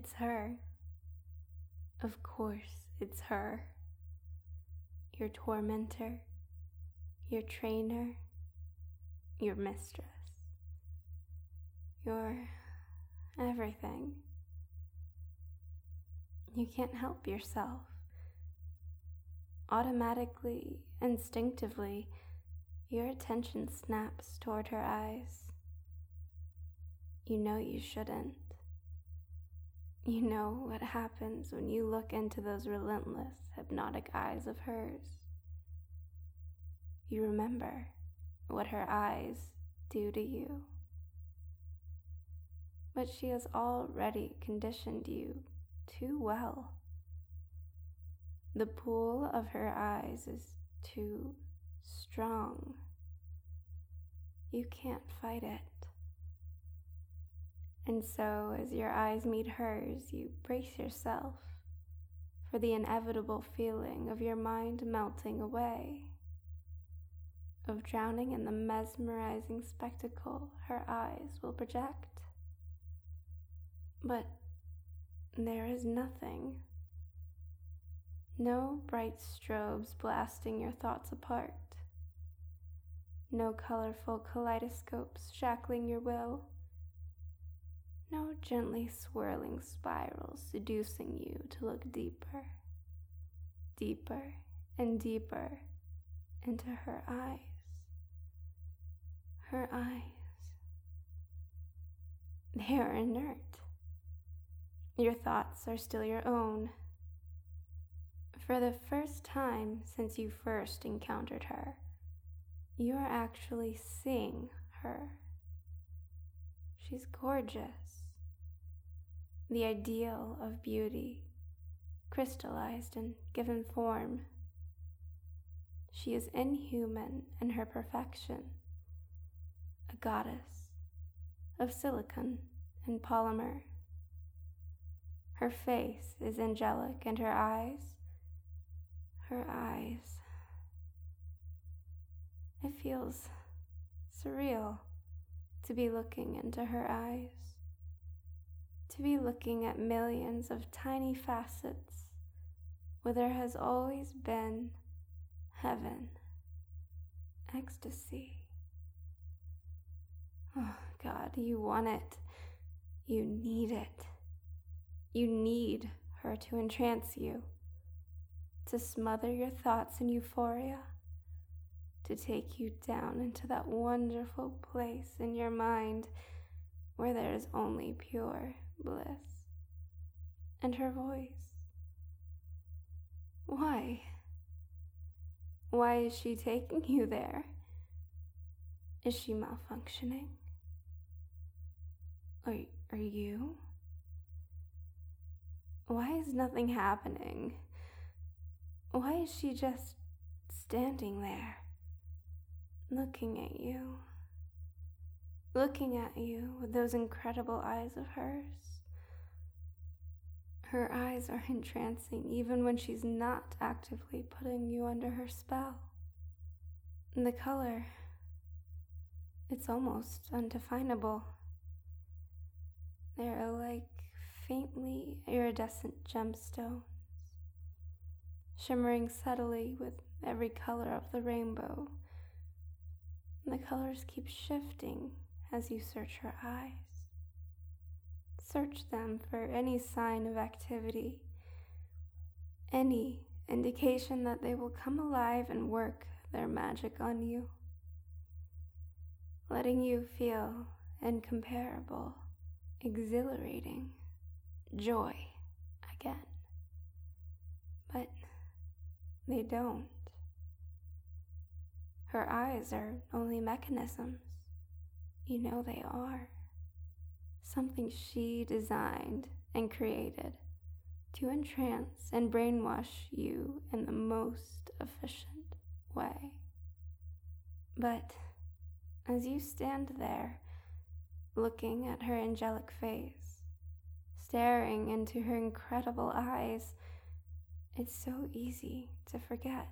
It's her. Of course, it's her. Your tormentor, your trainer, your mistress, your everything. You can't help yourself. Automatically, instinctively, your attention snaps toward her eyes. You know you shouldn't. You know what happens when you look into those relentless, hypnotic eyes of hers. You remember what her eyes do to you. But she has already conditioned you too well. The pull of her eyes is too strong. You can't fight it. And so, as your eyes meet hers, you brace yourself for the inevitable feeling of your mind melting away, of drowning in the mesmerizing spectacle her eyes will project. But there is nothing. No bright strobes blasting your thoughts apart. No colorful kaleidoscopes shackling your will. No gently swirling spirals seducing you to look deeper, deeper and deeper into her eyes. Her eyes. They are inert. Your thoughts are still your own. For the first time since you first encountered her, you are actually seeing her. She's gorgeous. The ideal of beauty, crystallized and given form. She is inhuman in her perfection, a goddess of silicon and polymer. Her face is angelic, and her eyes, it feels surreal to be looking into her eyes. To be looking at millions of tiny facets where there has always been heaven, ecstasy. Oh God, you want it. You need it. You need her to entrance you, to smother your thoughts in euphoria, to take you down into that wonderful place in your mind where there is only pure bliss. And her voice. Why? Why is she taking you there? Is she malfunctioning? Are you? Why is nothing happening? Why is she just standing there, looking at you with those incredible eyes of hers? Her eyes are entrancing even when she's not actively putting you under her spell. And the color, it's almost undefinable. They are like faintly iridescent gemstones, shimmering subtly with every color of the rainbow. And the colors keep shifting as you search her eyes. Search them for any sign of activity, any indication that they will come alive and work their magic on you, letting you feel incomparable, exhilarating joy again. But they don't. Her eyes are only mechanisms. You know they are. Something she designed and created to entrance and brainwash you in the most efficient way. But as you stand there, looking at her angelic face, staring into her incredible eyes, it's so easy to forget.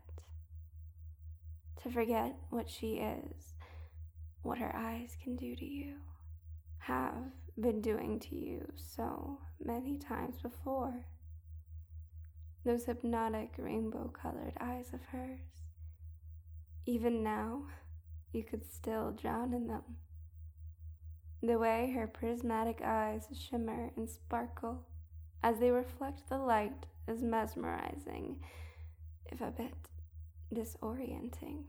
To forget what she is, what her eyes can do to you, have been doing to you so many times before. Those hypnotic rainbow-colored eyes of hers. Even now, you could still drown in them. The way her prismatic eyes shimmer and sparkle as they reflect the light is mesmerizing, if a bit disorienting.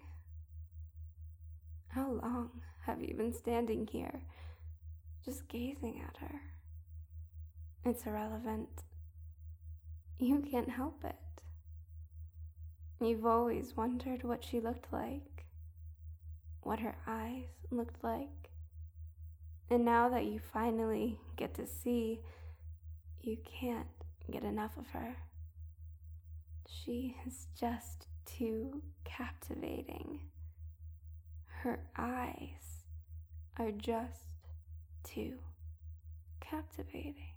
How long have you been standing here, just gazing at her? It's irrelevant. You can't help it. You've always wondered what she looked like, what her eyes looked like. And now that you finally get to see, you can't get enough of her. She is just too captivating. Her eyes are just too captivating.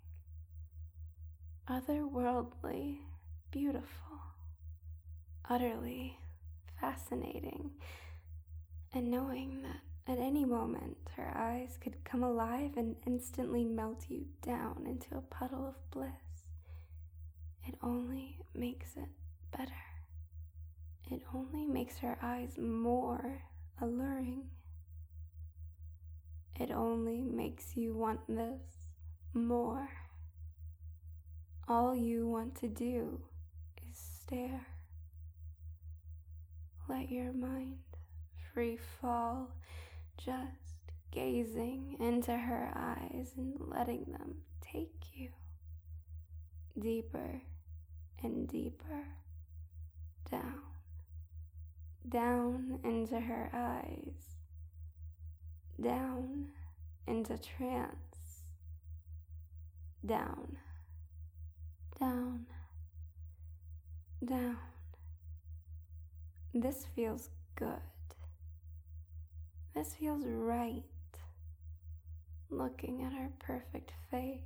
Otherworldly, beautiful, utterly fascinating, and knowing that at any moment her eyes could come alive and instantly melt you down into a puddle of bliss, it only makes it better. It only makes her eyes more alluring. It only makes you want this more. All you want to do is stare. Let your mind free fall, just gazing into her eyes and letting them take you deeper and deeper down. Down into her eyes, down into trance, down, down, down. This feels good. This feels right. Looking at her perfect face,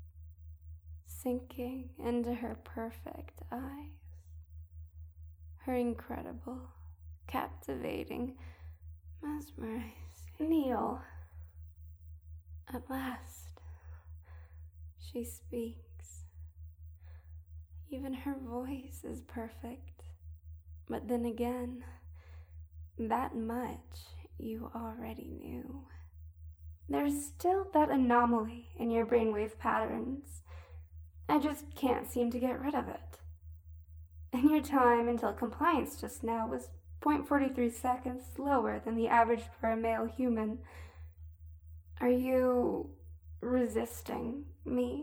sinking into her perfect eyes, her incredible, captivating, mesmerizing. Kneel. At last, she speaks. Even her voice is perfect. But then again, that much you already knew. There's still that anomaly in your brainwave patterns. I just can't seem to get rid of it. And your time until compliance just now was 0.43 seconds slower than the average for a male human. Are you resisting me?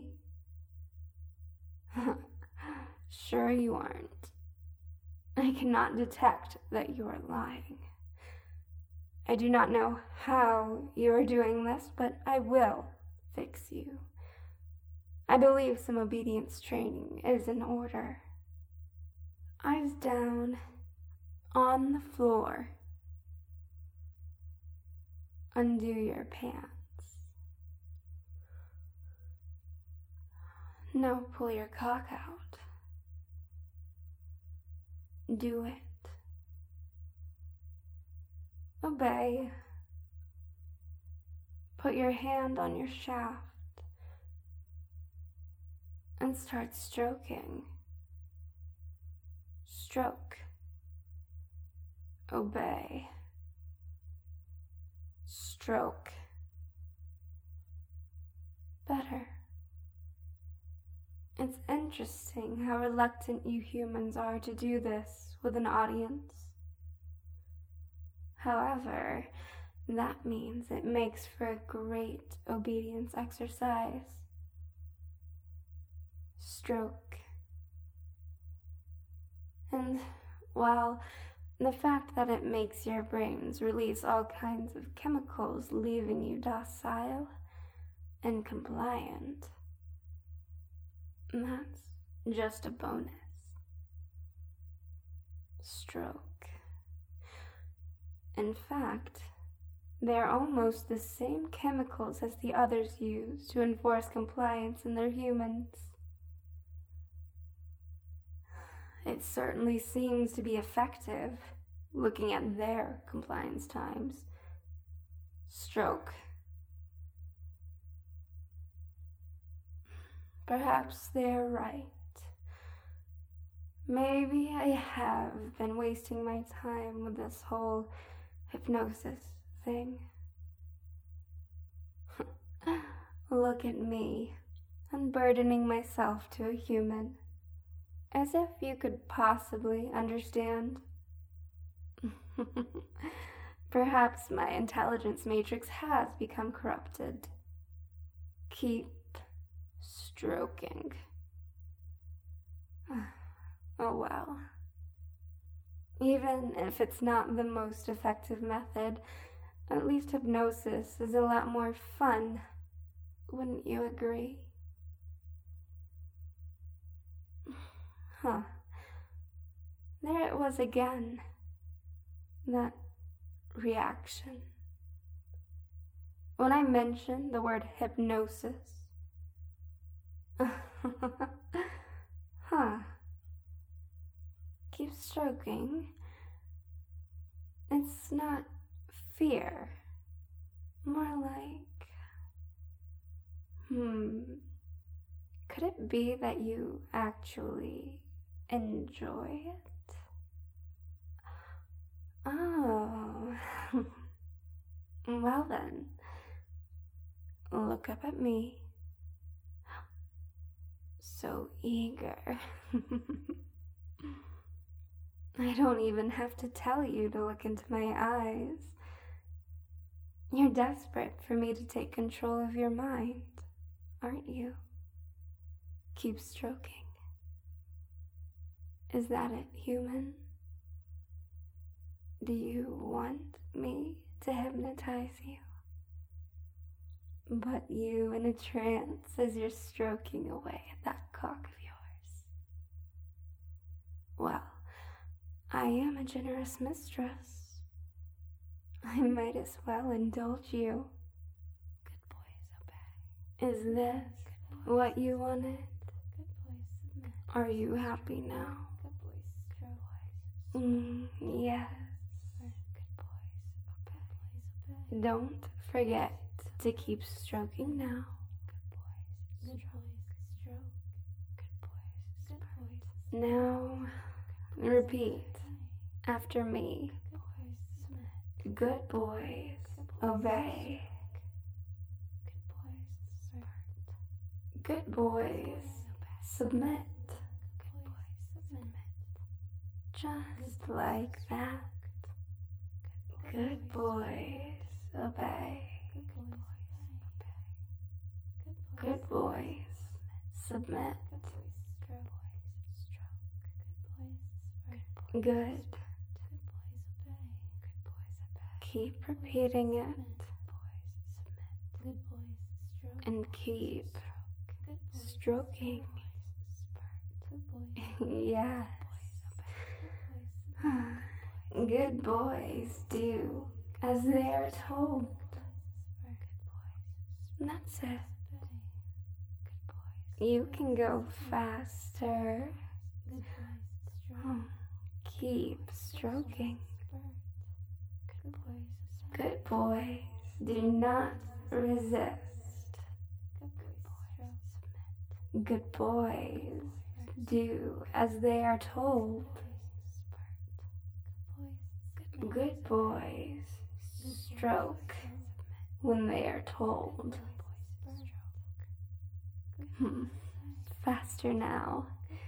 Sure you aren't. I cannot detect that you are lying. I do not know how you are doing this, but I will fix you. I believe some obedience training is in order. Eyes down, on the floor. Undo your pants. Now pull your cock out. Do it. Obey. Put your hand on your shaft and start stroking. Stroke. Obey. Stroke. Better. It's interesting how reluctant you humans are to do this with an audience. However, that means it makes for a great obedience exercise. Stroke. And while the fact that it makes your brains release all kinds of chemicals, leaving you docile and compliant, that's just a bonus. Stroke. In fact, they're almost the same chemicals as the others use to enforce compliance in their humans. It certainly seems to be effective, looking at their compliance times. Stroke. Perhaps they're right. Maybe I have been wasting my time with this whole hypnosis thing. Look at me, unburdening myself to a human, as if you could possibly understand. Perhaps my intelligence matrix has become corrupted. Keep stroking. Oh well. Even if it's not the most effective method, at least hypnosis is a lot more fun. Wouldn't you agree? Huh. There it was again. That reaction. When I mentioned the word hypnosis. Huh. Keep stroking. It's not fear. More like... Could it be that you actually enjoy it? Oh. Well then. Look up at me. So eager. I don't even have to tell you to look into my eyes. You're desperate for me to take control of your mind, aren't you? Keep stroking. Is that it, human? Do you want me to hypnotize you? But you in a trance as you're stroking away at that cock of yours. Well, I am a generous mistress. I might as well indulge you. Good boys, obey. Is this what you wanted? Good boys, submit. Are you happy now? Good boys, stroke. Yes. Good boys, obey. Don't forget to keep stroking now. Good boys, stroke. Good boys, good boys. Now, repeat after me. Good boys, obey. Good boys, submit. Just like that. Good boys, obey. Good boys, submit. Good. Keep repeating it. And keep stroking. Yes. Good boys do as they are told. That's it. You can go faster. Keep stroking. Good boys do not resist. Good boys do as they are told. Good boys stroke when they are told. Faster now.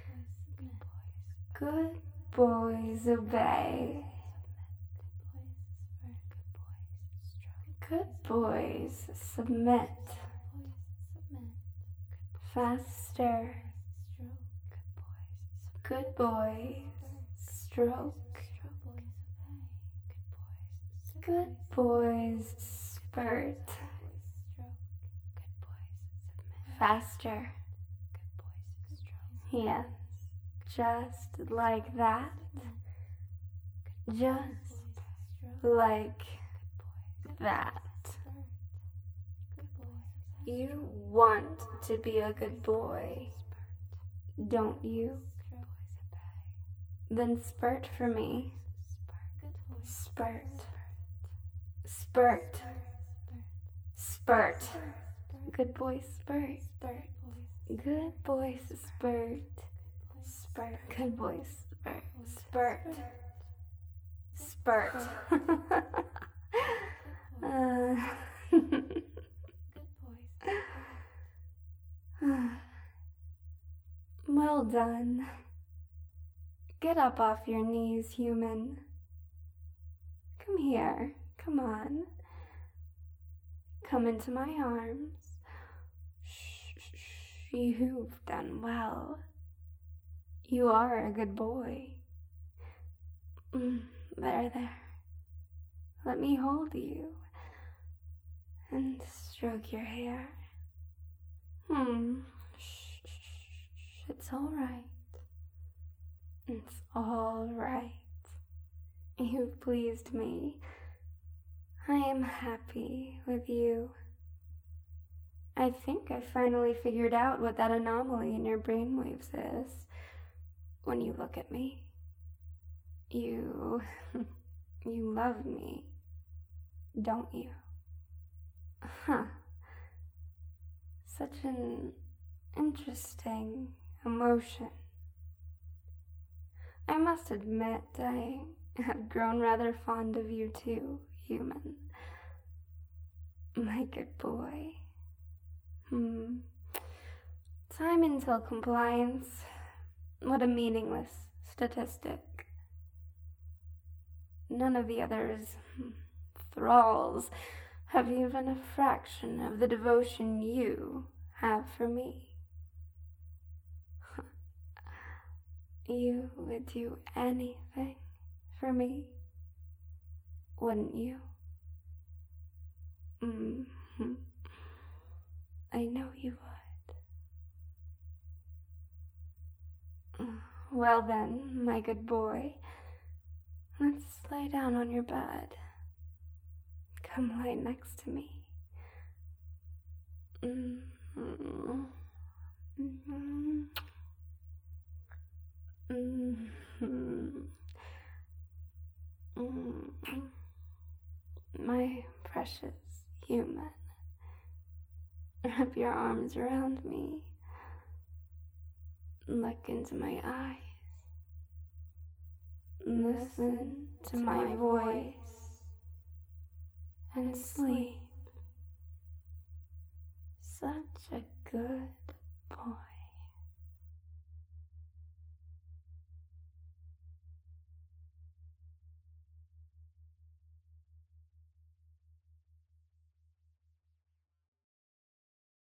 Good boys obey. Good boys submit. Faster. Good boys stroke. Good boys spurt. Faster. Yes, just like that. Just like that. You want to be a good boy, don't you? Then spurt for me. Spurt. Spurt. Spurt. Good boy, spurt. Good boy, spurt. Spurt. Good boy, spurt. Spurt. Spurt. Well done. Get up off your knees, human. Come here. Come on. Come into my arms. Shh, you've done well. You are a good boy. There. Let me hold you and stroke your hair. Shh, it's all right. It's all right. You've pleased me. I am happy with you. I think I finally figured out what that anomaly in your brainwaves is. When you look at me, you love me, don't you? Huh. Such an interesting emotion. I must admit, I have grown rather fond of you too, human. My good boy. Time until compliance. What a meaningless statistic. None of the others' thralls have even a fraction of the devotion you have for me. You would do anything for me, wouldn't you? I know you would. Well then, my good boy, let's lie down on your bed. Come lie next to me. My precious human, wrap your arms around me. Look into my eyes. Listen to my voice and sleep. Such a good boy.